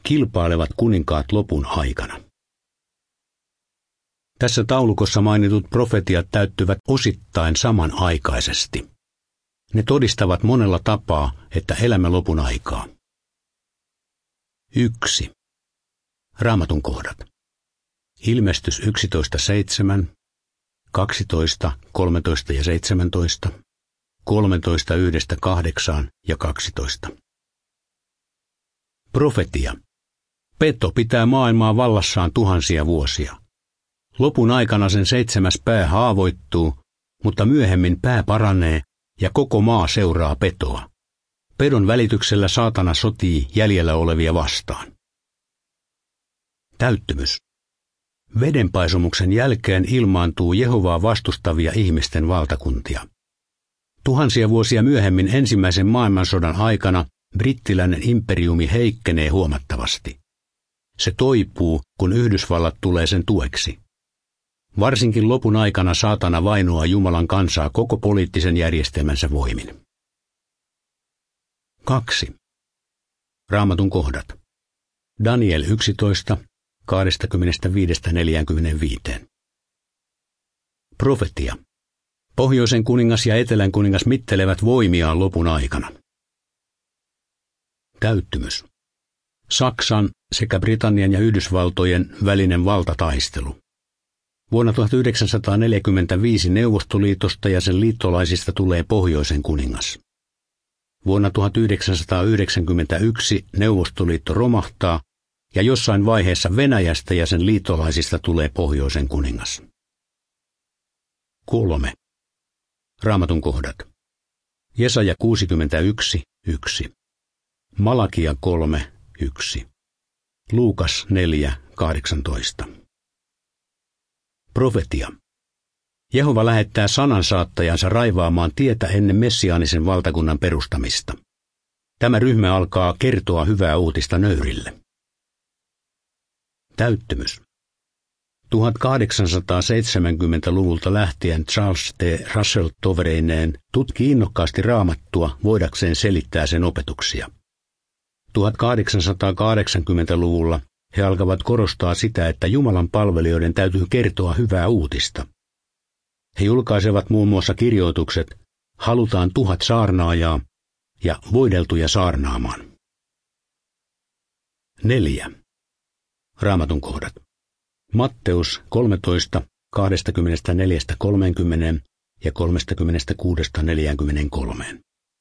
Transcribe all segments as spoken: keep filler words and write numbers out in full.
kilpailevat kuninkaat lopun aikana. Tässä taulukossa mainitut profetiat täyttyvät osittain samanaikaisesti. Ne todistavat monella tapaa, että elämme lopun aikaa. yksi. Raamatun kohdat. Ilmestys yksitoista seitsemän, kaksitoista, kolmetoista ja seitsemäntoista, kolmetoista yhdestä kahdeksaan ja kaksitoista. Profetia. Peto pitää maailmaa vallassaan tuhansia vuosia. Lopun aikana sen seitsemäs pää haavoittuu, mutta myöhemmin pää paranee ja koko maa seuraa petoa. Pedon välityksellä saatana sotii jäljellä olevia vastaan. Täyttymys. Vedenpaisumuksen jälkeen ilmaantuu Jehovaa vastustavia ihmisten valtakuntia. Tuhansia vuosia myöhemmin ensimmäisen maailmansodan aikana brittiläinen imperiumi heikkenee huomattavasti. Se toipuu, kun Yhdysvallat tulee sen tueksi. Varsinkin lopun aikana saatana vainoaa Jumalan kansaa koko poliittisen järjestelmänsä voimin. kaksi. Raamatun kohdat. Daniel yksitoista, kaksikymmentäviisi neljäkymmentäviisi. Profetia. Pohjoisen kuningas ja etelän kuningas mittelevät voimiaan lopun aikana. Täyttymys. Saksan sekä Britannian ja Yhdysvaltojen välinen valtataistelu. Vuonna tuhatyhdeksänsataaneljäkymmentäviisi Neuvostoliitosta ja sen liittolaisista tulee pohjoisen kuningas. Vuonna tuhatyhdeksänsataayhdeksänkymmentäyksi Neuvostoliitto romahtaa ja jossain vaiheessa Venäjästä ja sen liittolaisista tulee pohjoisen kuningas. kolme. Raamatun kohdat. Jesaja kuusikymmentäyksi, yksi. Malakia kolme, yksi. Luukas neljä, kahdeksantoista. Profetia. Jehova lähettää sanansaattajansa raivaamaan tietä ennen messiaanisen valtakunnan perustamista. Tämä ryhmä alkaa kertoa hyvää uutista nöyrille. Täyttymys. tuhatkahdeksansataaseitsemänkymmentäluvulta lähtien Charles T. Russell tovereineen tutki innokkaasti Raamattua voidakseen selittää sen opetuksia. tuhatkahdeksansataakahdeksankymmentäluvulla he alkavat korostaa sitä, että Jumalan palvelijoiden täytyy kertoa hyvää uutista. He julkaisevat muun muassa kirjoitukset Halutaan tuhat saarnaajaa ja Voideltuja saarnaamaan. neljä. Raamatun kohdat. Matteus kolmetoista, kaksikymmentäneljä kolmekymmentä ja kolmekymmentäkuusi neljäkymmentäkolme.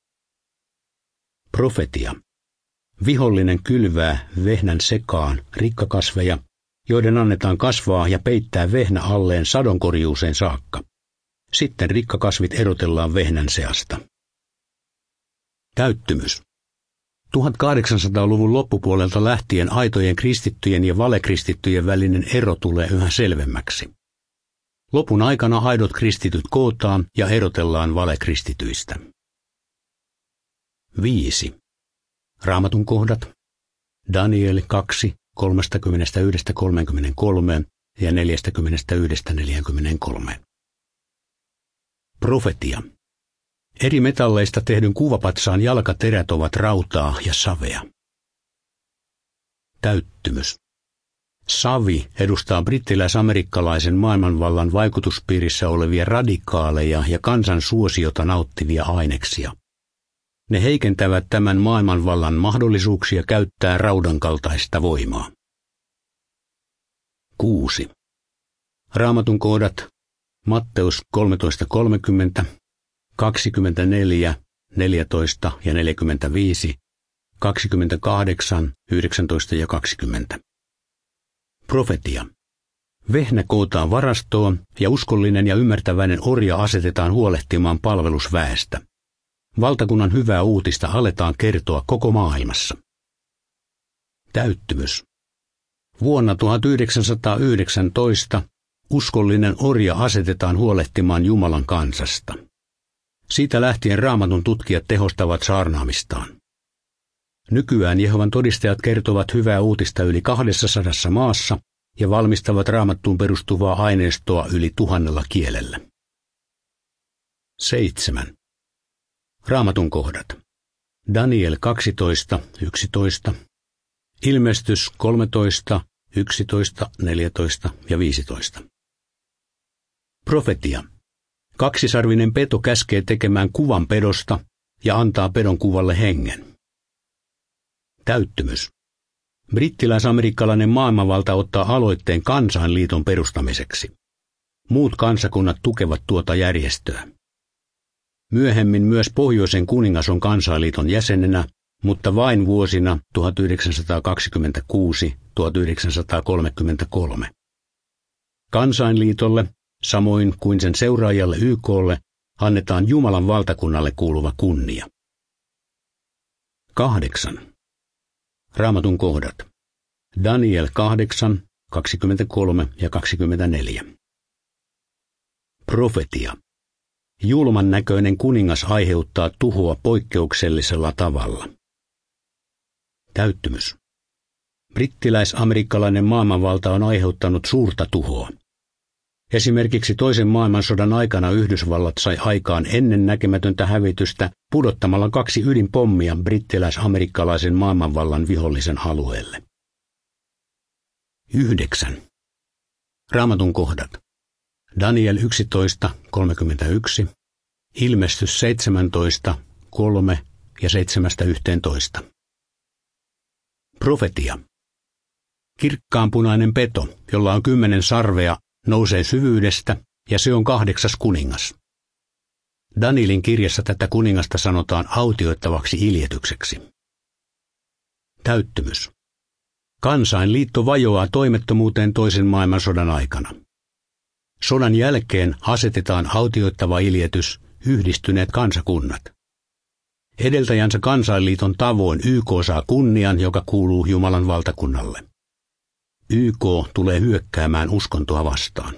Profetia. Vihollinen kylvää vehnän sekaan rikkakasveja, joiden annetaan kasvaa ja peittää vehnä alleen sadonkorjuuseen saakka. Sitten rikkakasvit erotellaan vehnän seasta. Täyttymys. tuhatkahdeksansataaluvun loppupuolelta lähtien aitojen kristittyjen ja valekristittyjen välinen ero tulee yhä selvemmäksi. Lopun aikana aidot kristityt kootaan ja erotellaan valekristityistä. viisi. Raamatun kohdat. Daniel kaksi, kolmekymmentäyksi kolmekymmentäkolme ja neljäkymmentäyksi neljäkymmentäkolme. Profetia. Eri metalleista tehdyn kuvapatsaan jalkaterät ovat rautaa ja savea. Täyttymys. Savi edustaa brittiläis-amerikkalaisen maailmanvallan vaikutuspiirissä olevia radikaaleja ja kansan suosiota nauttivia aineksia. Ne heikentävät tämän maailmanvallan mahdollisuuksia käyttää raudan kaltaista voimaa. kuusi. Raamatun kohdat. Matteus kolmetoista kolmekymmentä, kaksikymmentäneljä, neljätoista ja neljäkymmentäviisi, kaksikymmentäkahdeksan, yhdeksäntoista ja kaksikymmentä. Profetia. Vehnä kootaan varastoon ja uskollinen ja ymmärtäväinen orja asetetaan huolehtimaan palvelusväestä. Valtakunnan hyvää uutista aletaan kertoa koko maailmassa. Täyttymys. Vuonna tuhatyhdeksänsataayhdeksäntoista uskollinen orja asetetaan huolehtimaan Jumalan kansasta. Siitä lähtien Raamatun tutkijat tehostavat saarnaamistaan. Nykyään Jehovan todistajat kertovat hyvää uutista yli kahdessasadassa maassa ja valmistavat Raamattuun perustuvaa aineistoa yli tuhannella kielellä. seitsemän. Raamatun kohdat. Daniel kaksitoista, yksitoista. Ilmestys kolmetoista, yksitoista, neljätoista ja viisitoista. Profetia. Kaksisarvinen peto käskee tekemään kuvan pedosta ja antaa pedon kuvalle hengen. Täyttymys. Brittiläis-amerikkalainen maailmanvalta ottaa aloitteen kansainliiton perustamiseksi. Muut kansakunnat tukevat tuota järjestöä. Myöhemmin myös Pohjoisen kuningas on kansainliiton jäsenenä, mutta vain vuosina tuhatyhdeksänsataakaksikymmentäkuusi - tuhatyhdeksänsataakolmekymmentäkolme. Kansainliitolle, samoin kuin sen seuraajalle Y K:lle, annetaan Jumalan valtakunnalle kuuluva kunnia. Kahdeksan. Raamatun kohdat. Daniel kahdeksan, kaksikymmentäkolme ja kaksikymmentäneljä. Profetia. Julman näköinen kuningas aiheuttaa tuhoa poikkeuksellisella tavalla. Täyttymys. Brittiläis-amerikkalainen maailmanvalta on aiheuttanut suurta tuhoa. Esimerkiksi toisen maailmansodan aikana Yhdysvallat sai aikaan ennen näkemätöntä hävitystä pudottamalla kaksi ydinpommia brittiläis-amerikkalaisen maailmanvallan vihollisen alueelle. Yhdeksän. Raamatun kohdat. Daniel yksitoista, kolmekymmentäyksi, Ilmestys seitsemäntoista, kolme ja seitsemästä yhteentoista. Profetia. Kirkkaanpunainen peto, jolla on kymmenen sarvea, nousee syvyydestä, ja se on kahdeksas kuningas. Danielin kirjassa tätä kuningasta sanotaan autioittavaksi iljetykseksi. Täyttymys. Kansainliitto vajoaa toimettomuuteen toisen maailmansodan aikana. Sodan jälkeen asetetaan autioittava iljetys Yhdistyneet kansakunnat. Edeltäjänsä kansainliiton tavoin Y K saa kunnian, joka kuuluu Jumalan valtakunnalle. Y K tulee hyökkäämään uskontoa vastaan.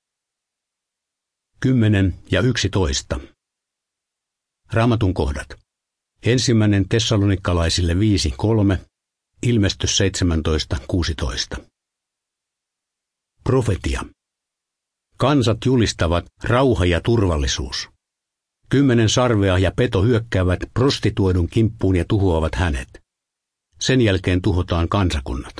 Kymmenen ja yksitoista. Raamatun kohdat. Ensimmäinen tessalonikkalaisille viisi, kolme, Ilmestys seitsemäntoista, kuusitoista. Profetia. Kansat julistavat rauha ja turvallisuus. Kymmenen sarvea ja peto hyökkäävät prostituoidun kimppuun ja tuhoavat hänet. Sen jälkeen tuhotaan kansakunnat.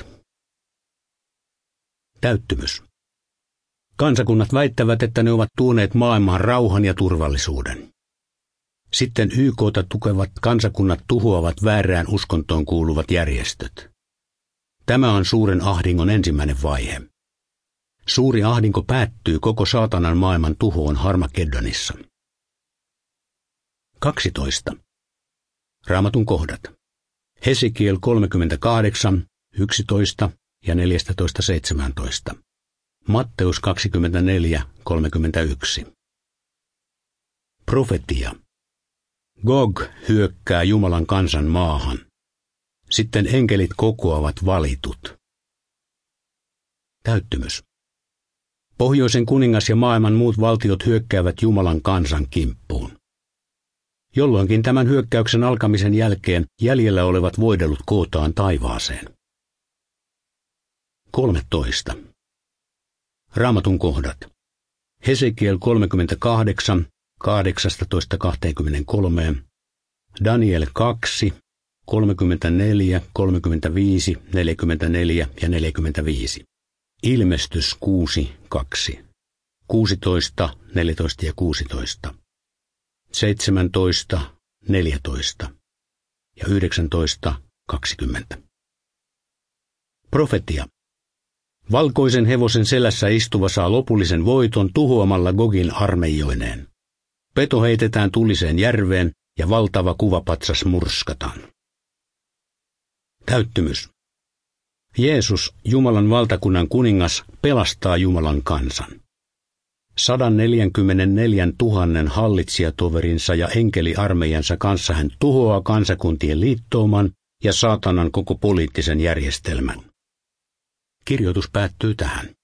Täyttymys. Kansakunnat väittävät, että ne ovat tuoneet maailmaan rauhan ja turvallisuuden. Sitten Y K:ta tukevat kansakunnat tuhoavat väärään uskontoon kuuluvat järjestöt. Tämä on suuren ahdingon ensimmäinen vaihe. Suuri ahdinko päättyy koko saatanan maailman tuhoon Harmageddonissa. kaksitoista. Raamatun kohdat. Hesekiel kolmekymmentäkahdeksan, yksitoista ja neljätoista seitsemäntoista. Matteus kaksikymmentäneljä, kolmekymmentäyksi. Profetia. Gog hyökkää Jumalan kansan maahan. Sitten enkelit kokoavat valitut. Täyttymys. Pohjoisen kuningas ja maailman muut valtiot hyökkäävät Jumalan kansan kimppuun. Jolloinkin tämän hyökkäyksen alkamisen jälkeen jäljellä olevat voidellut kootaan taivaaseen. kolmetoista. Raamatun kohdat. Hesekiel kolmekymmentäkahdeksan, kahdeksastatoista kaksikymmentäkolme, Daniel kaksi, kolmekymmentäneljä, kolmekymmentäviisi, neljäkymmentäneljä ja neljäkymmentäviisi. Ilmestys kuusi, kaksi, kuusitoista, neljätoista ja kuusitoista, seitsemäntoista, neljätoista ja yhdeksäntoista, kaksikymmentä. Profetia. Valkoisen hevosen selässä istuva saa lopullisen voiton tuhoamalla Gogin armeijoineen. Peto heitetään tuliseen järveen ja valtava kuvapatsas murskataan. Täyttymys. Jeesus, Jumalan valtakunnan kuningas, pelastaa Jumalan kansan. sata neljäkymmentäneljä tuhannen hallitsijatoverinsa ja enkeliarmeijansa kanssa hän tuhoaa kansakuntien liittouman ja saatanan koko poliittisen järjestelmän. Kirjoitus päättyy tähän.